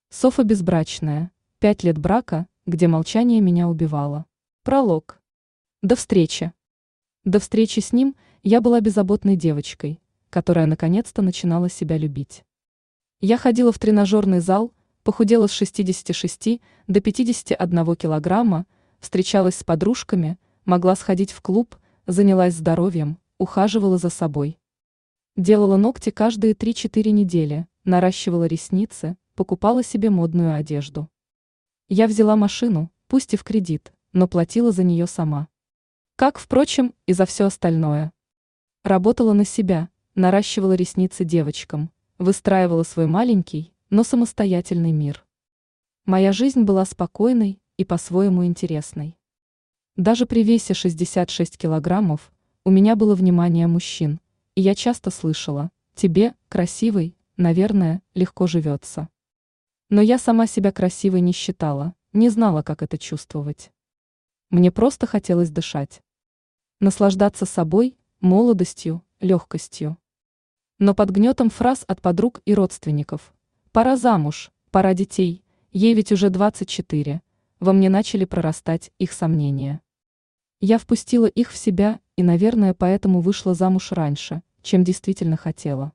Софа безбрачная. 5 лет брака, где молчание меня убивало. Пролог. До встречи. До встречи с ним я была беззаботной девочкой, которая наконец-то начинала себя любить. Я ходила в тренажерный зал, похудела с 66 до 51 килограмма, встречалась с подружками, могла сходить в клуб, занялась здоровьем, ухаживала за собой. Делала ногти каждые 3-4 недели, наращивала ресницы, покупала себе модную одежду. Я взяла машину, пусть и в кредит, но платила за нее сама. Как, впрочем, и за все остальное. Работала на себя, наращивала ресницы девочкам, выстраивала свой маленький, но самостоятельный мир. Моя жизнь была спокойной и по-своему интересной. Даже при весе 66 килограммов у меня было внимание мужчин, и я часто слышала: «Тебе, красивой, наверное, легко живется». Но я сама себя красивой не считала, не знала, как это чувствовать. Мне просто хотелось дышать. Наслаждаться собой, молодостью, легкостью. Но под гнетом фраз от подруг и родственников: «Пора замуж, пора детей, ей ведь уже 24», во мне начали прорастать их сомнения. Я впустила их в себя и, наверное, поэтому вышла замуж раньше, чем действительно хотела.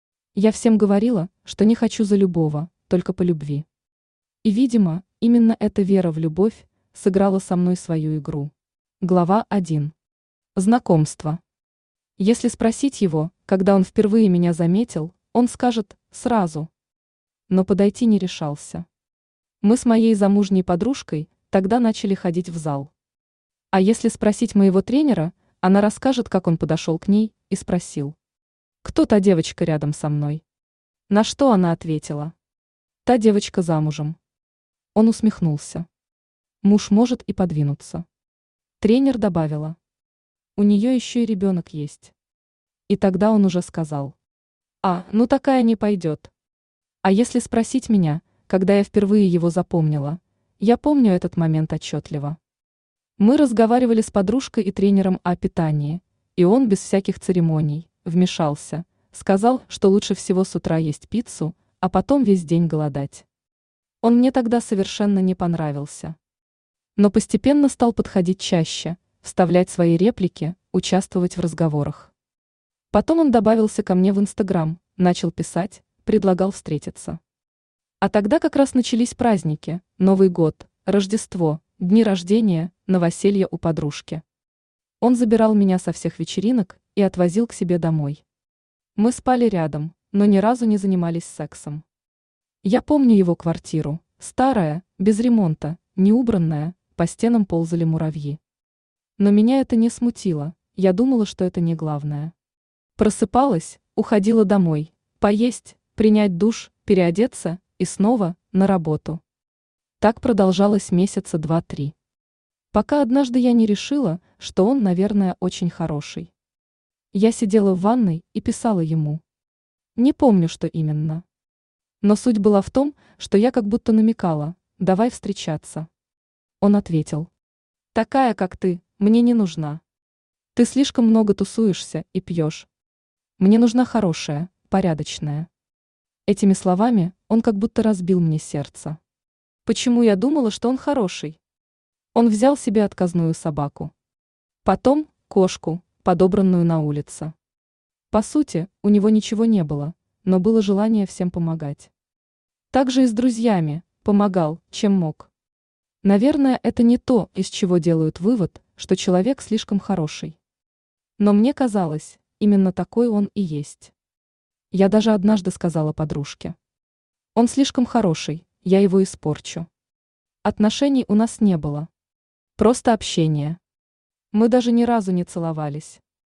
Я всем говорила, что не хочу за любого, только по любви. И, видимо, именно эта вера в любовь сыграла со мной свою игру. Глава 1. Знакомство. Если спросить его, когда он впервые меня заметил, он скажет: сразу. Но подойти не решался. Мы с моей замужней подружкой тогда начали ходить в зал. А если спросить моего тренера, она расскажет, как он подошел к ней и спросил: «Кто та девочка рядом со мной?» На что она ответила: «Та девочка замужем». Он усмехнулся. Муж может и подвинуться. Тренер добавила: «У нее еще и ребенок есть». И тогда он уже сказал: ну такая не пойдет». А если спросить меня, когда я впервые его запомнила, я помню этот момент отчетливо. Мы разговаривали с подружкой и тренером о питании, и он без всяких церемоний вмешался, сказал, что лучше всего с утра есть пиццу, а потом весь день голодать. Он мне тогда совершенно не понравился. Но постепенно стал подходить чаще, вставлять свои реплики, участвовать в разговорах. Потом он добавился ко мне в Инстаграм, начал писать, предлагал встретиться. А тогда как раз начались праздники: Новый год, Рождество, дни рождения, новоселье у подружки. Он забирал меня со всех вечеринок и отвозил к себе домой. Мы спали рядом, но ни разу не занимались сексом. Я помню его квартиру: старая, без ремонта, неубранная, по стенам ползали муравьи. Но меня это не смутило, я думала, что это не главное. Просыпалась, уходила домой, поесть, принять душ, переодеться и снова на работу. Так продолжалось месяца 2-3. Пока однажды я не решила, что он, наверное, очень хороший. Я сидела в ванной и писала ему. Не помню, что именно. Но суть была в том, что я как будто намекала: давай встречаться. Он ответил: такая, как ты, мне не нужна. Ты слишком много тусуешься и пьешь. Мне нужна хорошая, порядочная. Этими словами он как будто разбил мне сердце. Почему я думала, что он хороший? Он взял себе отказную собаку. Потом кошку, подобранную на улице. По сути, у него ничего не было, но было желание всем помогать. Также и с друзьями помогал, чем мог. Наверное, это не то, из чего делают вывод, что человек слишком хороший. Но мне казалось, именно такой он и есть. Я даже однажды сказала подружке: он слишком хороший, я его испорчу. Отношений у нас не было. Просто общение. Мы даже ни разу не целовались.